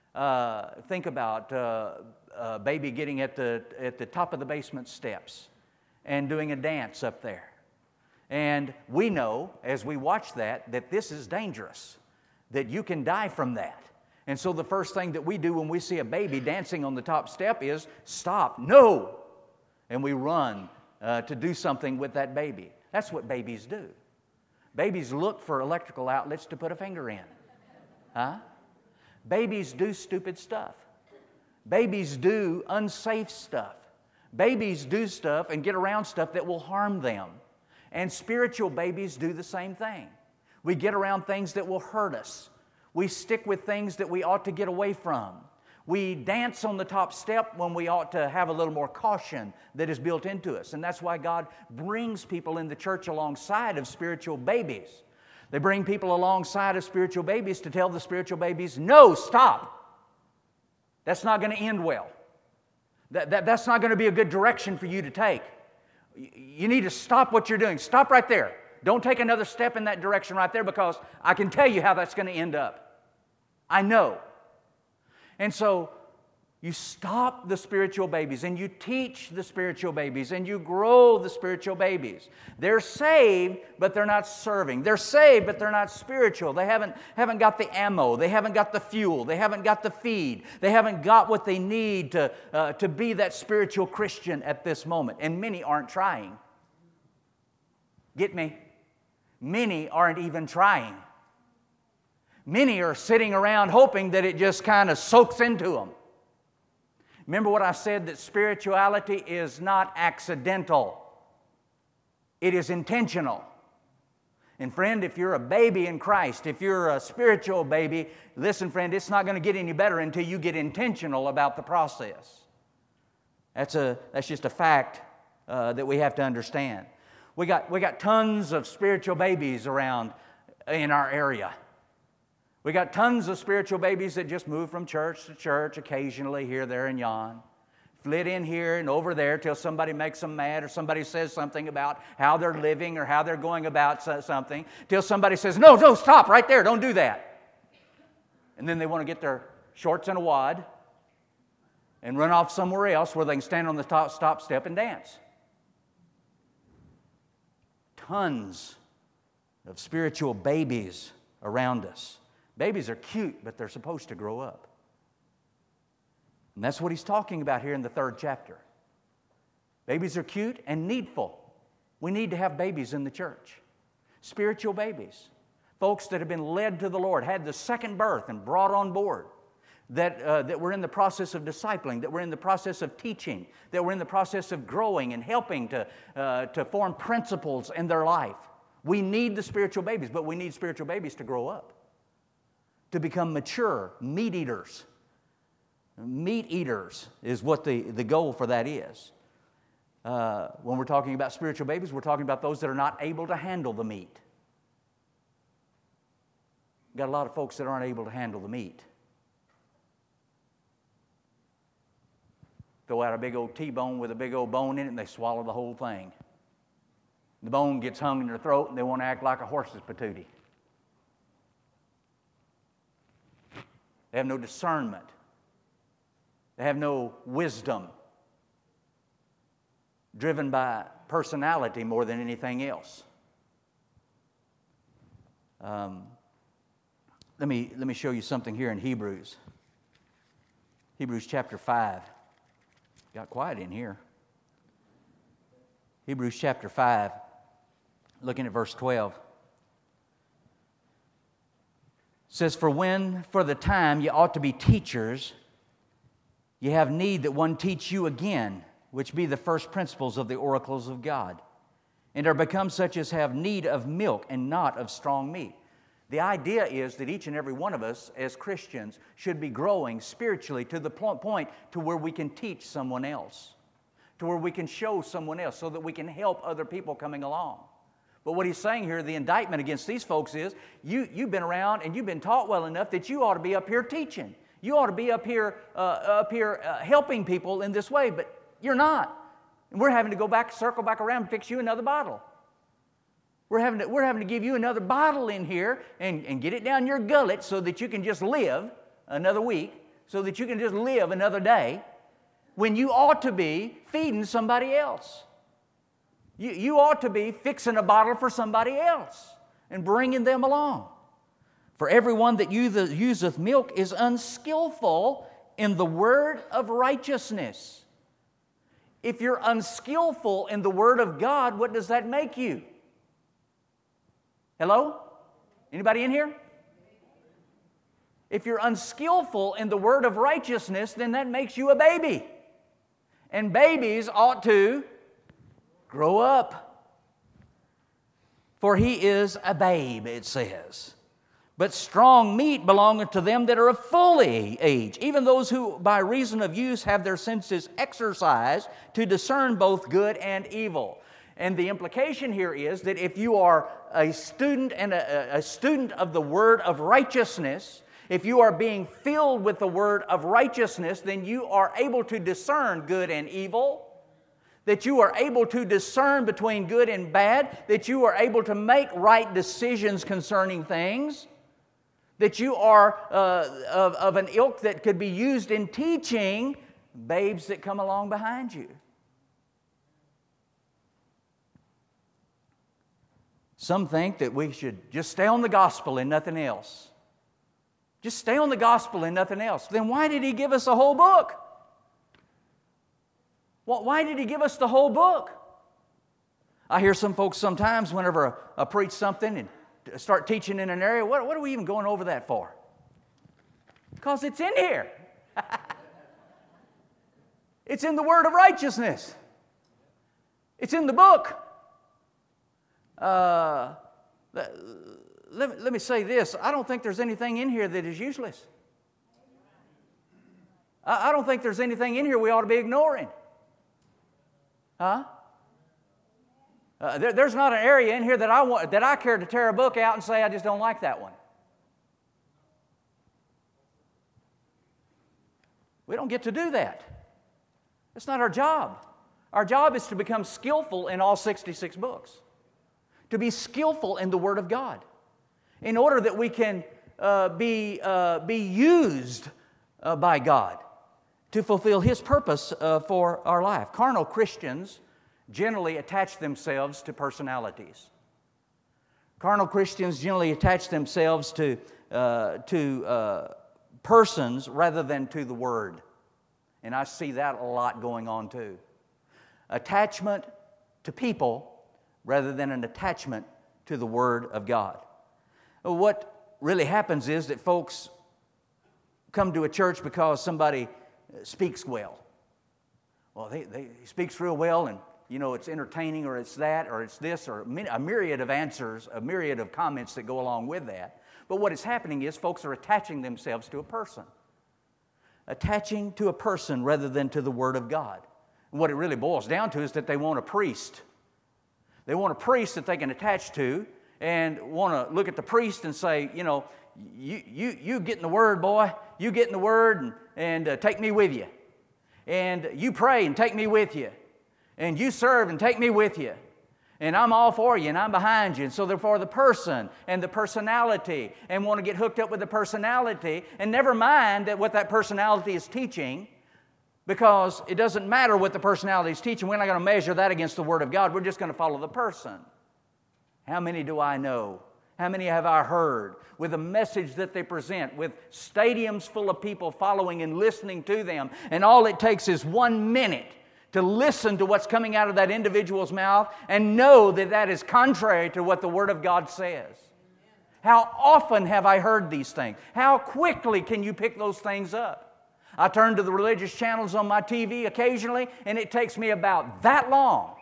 Think about a baby getting at the top of the basement steps and doing a dance up there. And we know, as we watch that this is dangerous, that you can die from that. And so the first thing that we do when we see a baby dancing on the top step is stop, no! And we run to do something with that baby. That's what babies do. Babies look for electrical outlets to put a finger in. Huh? Babies do stupid stuff. Babies do unsafe stuff. Babies do stuff and get around stuff that will harm them. And spiritual babies do the same thing. We get around things that will hurt us. We stick with things that we ought to get away from. We dance on the top step when we ought to have a little more caution that is built into us. And that's why God brings people in the church alongside of spiritual babies. They bring people alongside of spiritual babies to tell the spiritual babies, no, stop. That's not going to end well. That's not going to be a good direction for you to take. You need to stop what you're doing. Stop right there. Don't take another step in that direction right there, because I can tell you how that's going to end up. I know. And so you stop the spiritual babies and you teach the spiritual babies and you grow the spiritual babies. They're saved, but they're not serving. They're saved, but they're not spiritual. They haven't got the ammo. They haven't got the fuel. They haven't got the feed. They haven't got what they need to be that spiritual Christian at this moment. And many aren't trying. Get me? Many aren't even trying. Many are sitting around hoping that it just kind of soaks into them. Remember what I said, that spirituality is not accidental. It is intentional. And friend, if you're a baby in Christ, if you're a spiritual baby, listen friend, it's not going to get any better until you get intentional about the process. That's just a fact that we have to understand. We got tons of spiritual babies around in our area. We got tons of spiritual babies that just move from church to church occasionally, here, there, and yon. Flit in here and over there till somebody makes them mad, or somebody says something about how they're living or how they're going about something, till somebody says, no, stop right there, don't do that. And then they want to get their shorts and a wad and run off somewhere else where they can stand on the top step and dance. Tons of spiritual babies around us. Babies are cute, but they're supposed to grow up. And that's what he's talking about here in the 3rd chapter. Babies are cute and needful. We need to have babies in the church. Spiritual babies. Folks that have been led to the Lord, had the second birth and brought on board. That we're in the process of discipling, that we're in the process of teaching, that we're in the process of growing and helping to form principles in their life. We need the spiritual babies, but we need spiritual babies to grow up, to become mature meat eaters. Meat eaters is what the goal for that is. When we're talking about spiritual babies, we're talking about those that are not able to handle the meat. Got a lot of folks that aren't able to handle the meat. Throw out a big old T-bone with a big old bone in it, and they swallow the whole thing. The bone gets hung in their throat, and they want to act like a horse's patootie. They have no discernment. They have no wisdom. Driven by personality more than anything else. Let me show you something here in Hebrews. Hebrews chapter 5. Got quiet in here. Hebrews chapter 5, looking at verse 12. Says, for the time you ought to be teachers, you have need that one teach you again, which be the first principles of the oracles of God, and are become such as have need of milk and not of strong meat. The idea is that each and every one of us as Christians should be growing spiritually to the point to where we can teach someone else, to where we can show someone else, so that we can help other people coming along. But what he's saying here, the indictment against these folks is, you've been around and you've been taught well enough that you ought to be up here teaching. You ought to be up here helping people in this way, but you're not. And we're having to go back, circle back around and fix you another bottle. We're having to give you another bottle in here and get it down your gullet so that you can just live another week, so that you can just live another day when you ought to be feeding somebody else. You ought to be fixing a bottle for somebody else and bringing them along. For everyone that useth milk is unskillful in the word of righteousness. If you're unskillful in the word of God, what does that make you? Hello? Anybody in here? If you're unskillful in the word of righteousness, then that makes you a baby. And babies ought to grow up. For he is a babe, it says. But strong meat belongeth to them that are of full age, even those who by reason of use have their senses exercised to discern both good and evil. And the implication here is that if you are a student and a student of the word of righteousness, if you are being filled with the word of righteousness, then you are able to discern good and evil, that you are able to discern between good and bad, that you are able to make right decisions concerning things, that you are of an ilk that could be used in teaching babes that come along behind you. Some think that we should just stay on the gospel and nothing else. Just stay on the gospel and nothing else. Then why did He give us a whole book? Well, why did He give us the whole book? I hear some folks sometimes whenever I preach something and start teaching in an area, what are we even going over that for? Because it's in here. It's in the word of righteousness. It's in the book. Let me say this. I don't think there's anything in here that is useless. I don't think there's anything in here we ought to be ignoring. Huh? There's not an area in here that I care to tear a book out and say I just don't like that one. We don't get to do that. It's not our job. Our job is to become skillful in all 66 books. To be skillful in the Word of God. In order that we can be used by God to fulfill His purpose for our life. Carnal Christians generally attach themselves to personalities. Carnal Christians generally attach themselves to persons rather than to the Word. And I see that a lot going on too. Attachment to people rather than an attachment to the Word of God. What really happens is that folks come to a church because somebody speaks well. Well, he speaks real well, and it's entertaining, or it's that, or it's this, or a myriad of answers, a myriad of comments that go along with that. But what is happening is folks are attaching themselves to a person. Attaching to a person rather than to the Word of God. And what it really boils down to is that they want a priest. They want a priest that they can attach to and want to look at the priest and say, you get in the Word, boy. You get in the Word and take me with you. And you pray and take me with you. And you serve and take me with you. And I'm all for you and I'm behind you. And so therefore the person and the personality, and want to get hooked up with the personality and never mind what that personality is teaching, because it doesn't matter what the personality is teaching. We're not going to measure that against the Word of God. We're just going to follow the person. How many do I know? How many have I heard with a message that they present, with stadiums full of people following and listening to them, and all it takes is 1 minute to listen to what's coming out of that individual's mouth and know that that is contrary to what the Word of God says? How often have I heard these things? How quickly can you pick those things up? I turn to the religious channels on my TV occasionally, and it takes me about that long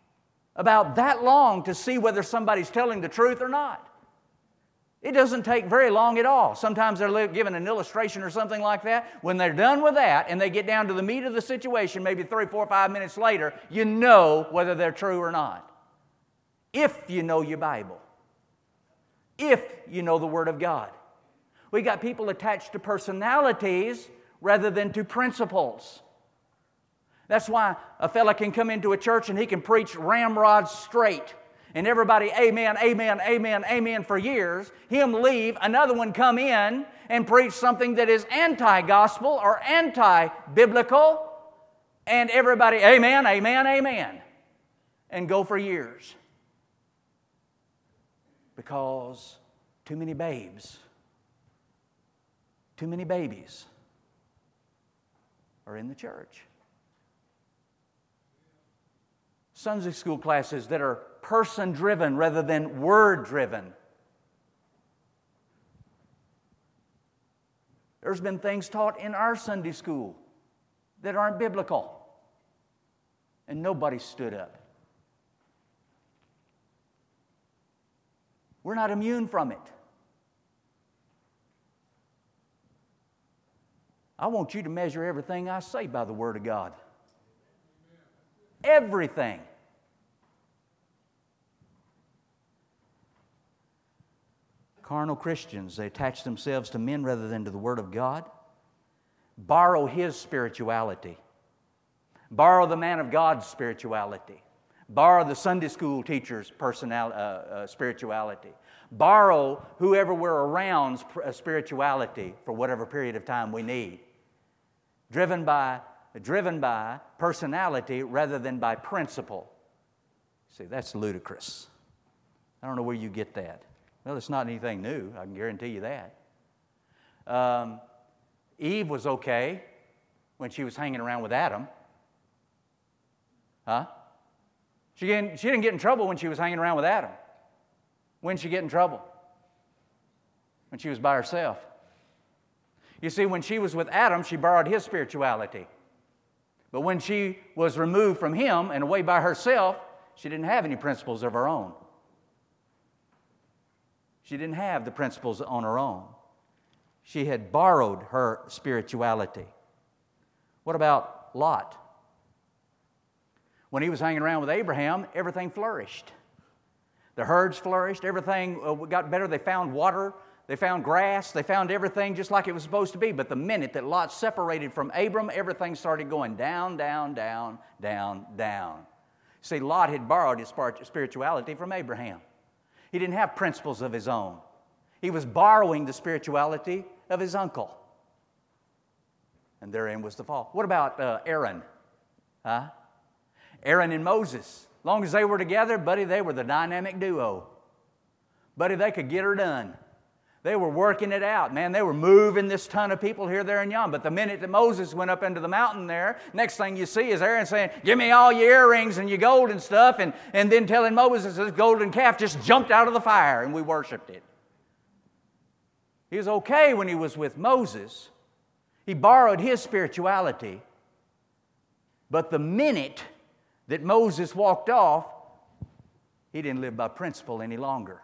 to see whether somebody's telling the truth or not. It doesn't take very long at all. Sometimes they're given an illustration or something like that. When they're done with that and they get down to the meat of the situation, maybe 3, 4, 5 minutes later, you know whether they're true or not. If you know your Bible. If you know the Word of God. We got people attached to personalities rather than to principles. That's why a fella can come into a church and he can preach ramrod straight. and everybody amen, amen, amen, amen for years, him leave, another one come in and preach something that is anti-gospel or anti-biblical, and everybody amen, amen, amen, and go for years. Because too many babes, too many babies are in the church. Sunday school classes that are person-driven rather than word-driven. There's been things taught in our Sunday school that aren't biblical, and nobody stood up. We're not immune from it. I want you to measure everything I say by the Word of God. Everything. Carnal Christians, they attach themselves to men rather than to the Word of God. Borrow His spirituality. Borrow the man of God's spirituality. Borrow the Sunday school teacher's spirituality. Borrow whoever we're around's spirituality for whatever period of time we need. Driven by personality rather than by principle. See, that's ludicrous. I don't know where you get that. Well, it's not anything new, I can guarantee you that. Eve was okay when she was hanging around with Adam. Huh? She didn't get in trouble when she was hanging around with Adam. When did she get in trouble? When she was by herself. You see, when she was with Adam, she borrowed his spirituality. But when she was removed from him and away by herself, she didn't have any principles of her own. She didn't have the principles on her own. She had borrowed her spirituality. What about Lot? When he was hanging around with Abraham, everything flourished. The herds flourished, everything got better. They found water, they found grass, they found everything just like it was supposed to be. But the minute that Lot separated from Abram, everything started going down, down, down, down, down. See, Lot had borrowed his spirituality from Abraham. He didn't have principles of his own. He was borrowing the spirituality of his uncle. And therein was the fall. What about Aaron? Huh? Aaron and Moses. As long as they were together, buddy, they were the dynamic duo. Buddy, they could get her done. They were working it out, man. They were moving this ton of people here, there, and yon. But the minute that Moses went up into the mountain there, next thing you see is Aaron saying, give me all your earrings and your gold and stuff, and then telling Moses this golden calf just jumped out of the fire, and we worshiped it. He was okay when he was with Moses. He borrowed his spirituality. But the minute that Moses walked off, he didn't live by principle any longer.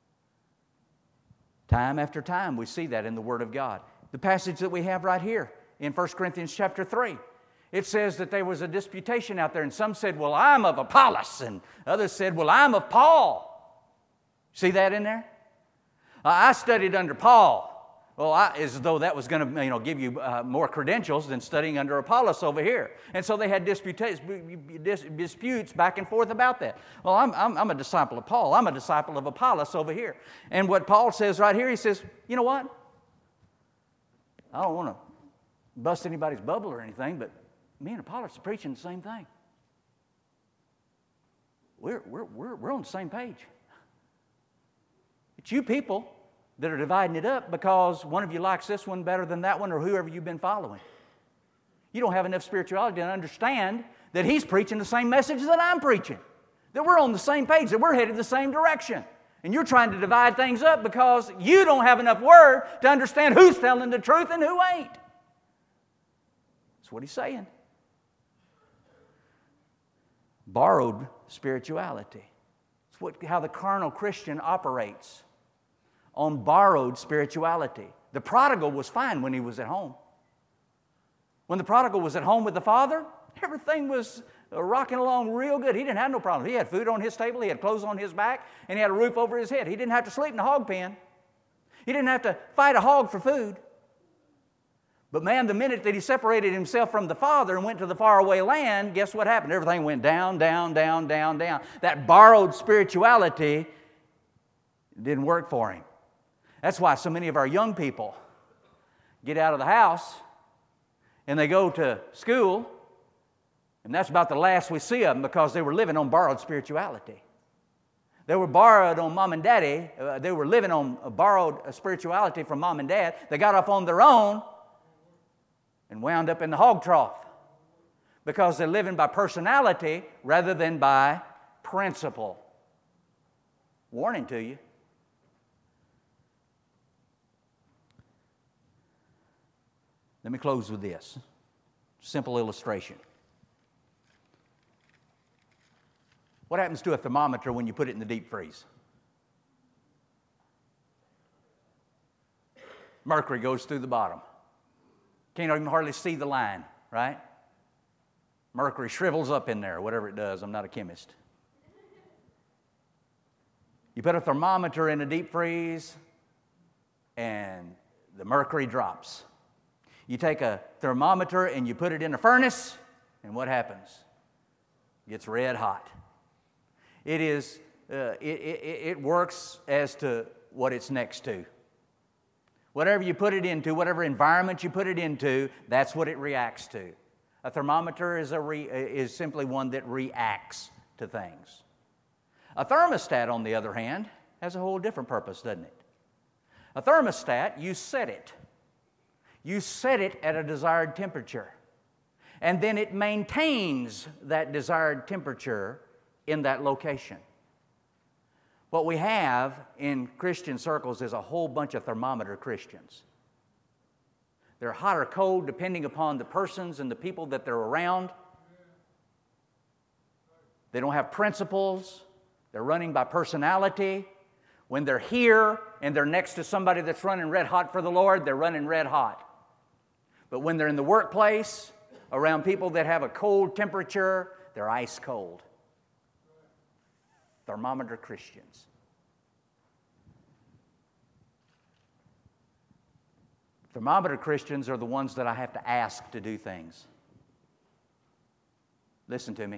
Time after time, we see that in the Word of God. The passage that we have right here in 1 Corinthians chapter 3, it says that there was a disputation out there, and some said, well, I'm of Apollos, and others said, well, I'm of Paul. See that in there? I studied under Paul. Well, as though that was going to give you more credentials than studying under Apollos over here. And so they had disputes back and forth about that. Well, I'm a disciple of Paul. I'm a disciple of Apollos over here. And what Paul says right here, he says, you know what? I don't want to bust anybody's bubble or anything, but me and Apollos are preaching the same thing. We're on the same page. It's you people that are dividing it up because one of you likes this one better than that one, or whoever you've been following. You don't have enough spirituality to understand that he's preaching the same message that I'm preaching, that we're on the same page, that we're headed the same direction. And you're trying to divide things up because you don't have enough word to understand who's telling the truth and who ain't. That's what he's saying. Borrowed spirituality. It's how the carnal Christian operates. On borrowed spirituality. The prodigal was fine when he was at home. When the prodigal was at home with the father, everything was rocking along real good. He didn't have no problem. He had food on his table, he had clothes on his back, and he had a roof over his head. He didn't have to sleep in a hog pen. He didn't have to fight a hog for food. But man, the minute that he separated himself from the Father and went to the faraway land, guess what happened? Everything went down, down, down, down, down. That borrowed spirituality didn't work for him. That's why so many of our young people get out of the house and they go to school, and that's about the last we see of them because they were living on borrowed spirituality. They were borrowed on mom and daddy. They were living on borrowed spirituality from mom and dad. They got off on their own and wound up in the hog trough because they're living by personality rather than by principle. Warning to you. Let me close with this simple illustration. What happens to a thermometer when you put it in the deep freeze? Mercury goes through the bottom. Can't even hardly see the line, right? Mercury shrivels up in there, whatever it does. I'm not a chemist. You put a thermometer in a deep freeze, and the mercury drops. You take a thermometer and you put it in a furnace, and what happens? It gets red hot. It works as to what it's next to. Whatever you put it into, whatever environment you put it into, that's what it reacts to. A thermometer is simply one that reacts to things. A thermostat, on the other hand, has a whole different purpose, doesn't it? A thermostat, you set it. You set it at a desired temperature, and then it maintains that desired temperature in that location. What we have in Christian circles is a whole bunch of thermometer Christians. They're hot or cold depending upon the persons and the people that they're around. They don't have principles. They're running by personality. When they're here and they're next to somebody that's running red hot for the Lord, they're running red hot. But when they're in the workplace, around people that have a cold temperature, they're ice cold. Thermometer Christians. Thermometer Christians are the ones that I have to ask to do things. Listen to me.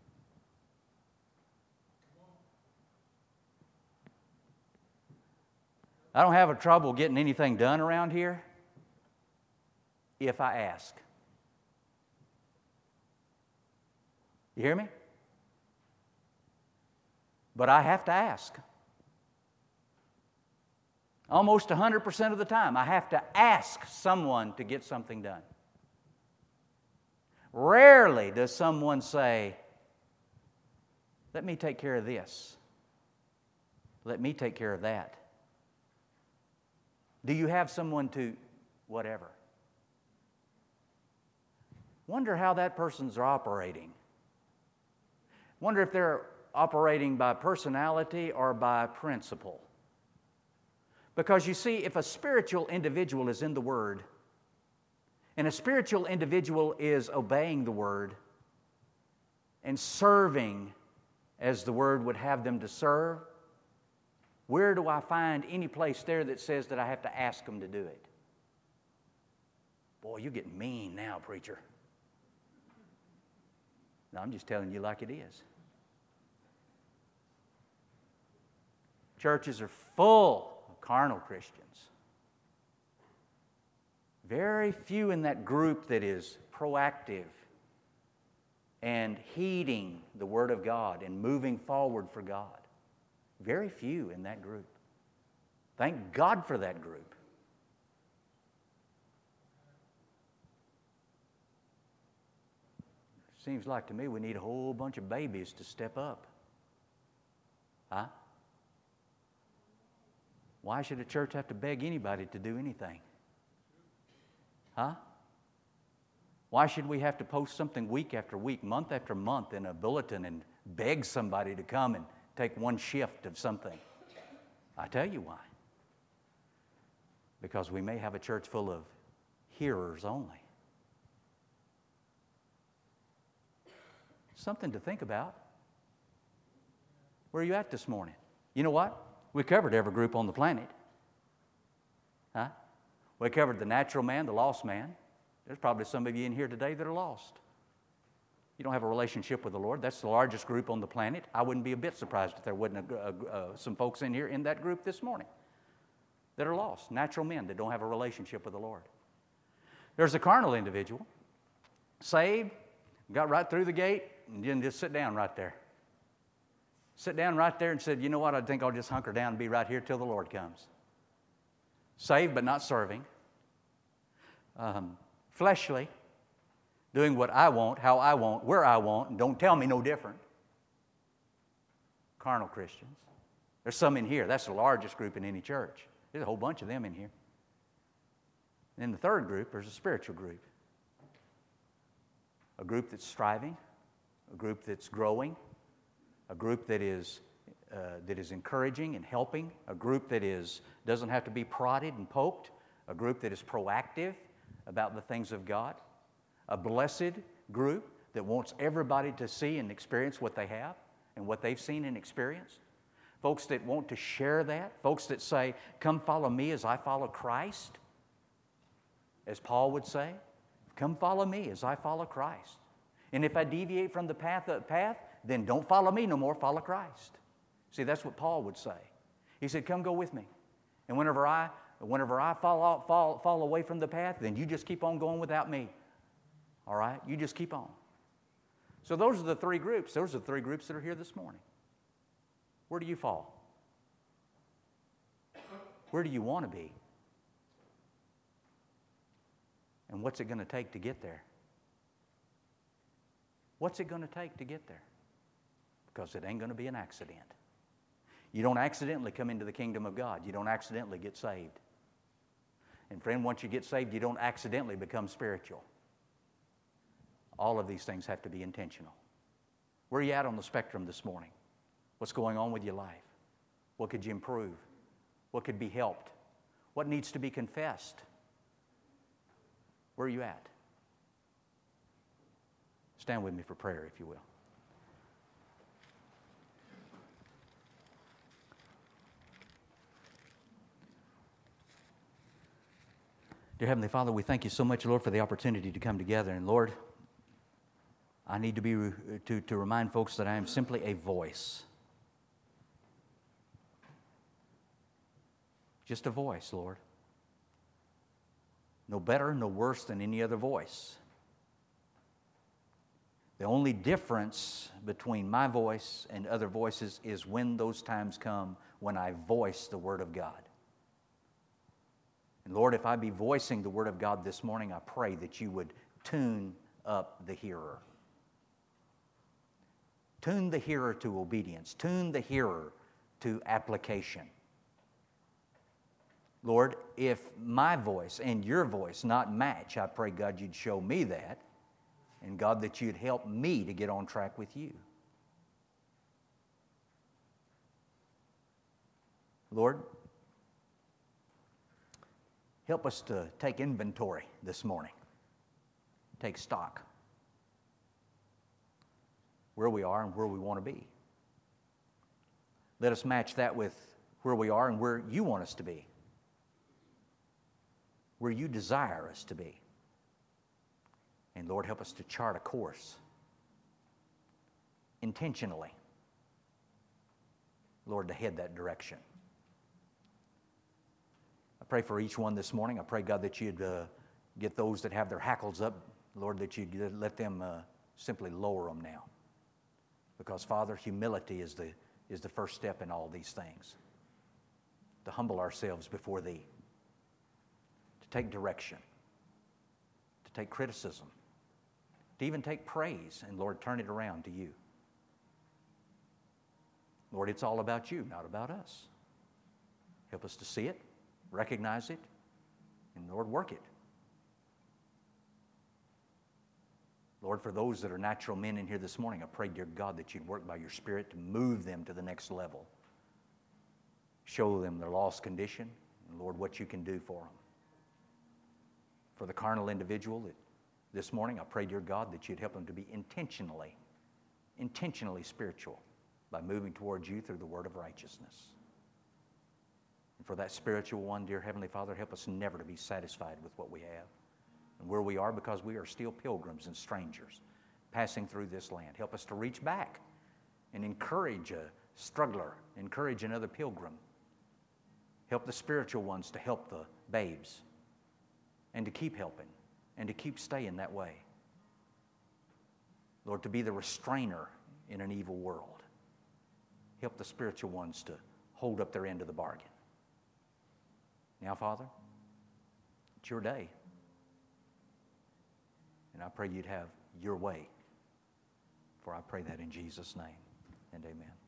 I don't have a trouble getting anything done around here if I ask. You hear me? But I have to ask. Almost 100% of the time, I have to ask someone to get something done. Rarely does someone say, let me take care of this. Let me take care of that. Do you have someone to whatever? Wonder how that person's operating. Wonder if they're operating by personality or by principle. Because you see, if a spiritual individual is in the Word, and a spiritual individual is obeying the Word and serving as the Word would have them to serve, where do I find any place there that says that I have to ask them to do it? Boy, you're getting mean now, preacher. No, I'm just telling you like it is. Churches are full of carnal Christians. Very few in that group that is proactive and heeding the Word of God and moving forward for God. Very few in that group. Thank God for that group. Seems like to me we need a whole bunch of babies to step up. Huh? Why should a church have to beg anybody to do anything? Huh? Why should we have to post something week after week, month after month in a bulletin and beg somebody to come and take one shift of something? I tell you why. Because we may have a church full of hearers only. Something to think about. Where are you at this morning? You know what? We covered every group on the planet. Huh? We covered the natural man, the lost man. There's probably some of you in here today that are lost. You don't have a relationship with the Lord. That's the largest group on the planet. I wouldn't be a bit surprised if there wasn't some folks in here in that group this morning that are lost, natural men that don't have a relationship with the Lord. There's a carnal individual, saved, got right through the gate, and then just sit down right there. Sit down right there and said, you know what, I think I'll just hunker down and be right here till the Lord comes. Saved but not serving. Fleshly, doing what I want, how I want, where I want, and don't tell me no different. Carnal Christians. There's some in here. That's the largest group in any church. There's a whole bunch of them in here. And in the third group, there's a spiritual group. A group that's striving, a group that's growing, a group that is encouraging and helping, a group that doesn't have to be prodded and poked, a group that is proactive about the things of God, a blessed group that wants everybody to see and experience what they have and what they've seen and experienced, folks that want to share that, folks that say, come follow me as I follow Christ, as Paul would say, come follow me as I follow Christ. And if I deviate from the path, then don't follow me no more, follow Christ. See, that's what Paul would say. He said, come go with me. And whenever I fall away from the path, then you just keep on going without me. All right? You just keep on. So those are the three groups. Those are the three groups that are here this morning. Where do you fall? Where do you want to be? And what's it going to take to get there? What's it going to take to get there? Because it ain't going to be an accident. You don't accidentally come into the kingdom of God. You don't accidentally get saved. And friend, once you get saved, you don't accidentally become spiritual. All of these things have to be intentional. Where are you at on the spectrum this morning? What's going on with your life? What could you improve? What could be helped? What needs to be confessed? Where are you at? Stand with me for prayer, if you will. Dear Heavenly Father, we thank you so much, Lord, for the opportunity to come together. And Lord, I need to remind folks that I am simply a voice. Just a voice, Lord. No better, no worse than any other voice. The only difference between my voice and other voices is when those times come when I voice the Word of God. And Lord, if I be voicing the Word of God this morning, I pray that you would tune up the hearer. Tune the hearer to obedience. Tune the hearer to application. Lord, if my voice and your voice not match, I pray, God, you'd show me that. And God, that you'd help me to get on track with you. Lord, help us to take inventory this morning. Take stock. Where we are and where we want to be. Let us match that with where we are and where you want us to be. Where you desire us to be. And Lord, help us to chart a course intentionally, Lord, to head that direction. I pray for each one this morning. I pray, God, that you'd get those that have their hackles up, Lord, that you'd let them simply lower them now. Because, Father, humility is the first step in all these things. To humble ourselves before Thee. To take direction. To take criticism. To even take praise and, Lord, turn it around to you. Lord, it's all about you, not about us. Help us to see it, recognize it, and, Lord, work it. Lord, for those that are natural men in here this morning, I pray, dear God, that you'd work by your Spirit to move them to the next level. Show them their lost condition, and, Lord, what you can do for them. For the carnal individual this morning, I pray, dear God, that you'd help them to be intentionally spiritual by moving towards you through the word of righteousness. And for that spiritual one, dear Heavenly Father, help us never to be satisfied with what we have. and where we are because we are still pilgrims and strangers passing through this land. Help us to reach back and encourage a struggler, encourage another pilgrim. Help the spiritual ones to help the babes and to keep helping and to keep staying that way. Lord, to be the restrainer in an evil world. Help the spiritual ones to hold up their end of the bargain. Now, Father, it's your day. And I pray you'd have your way. For I pray that in Jesus' name, and amen.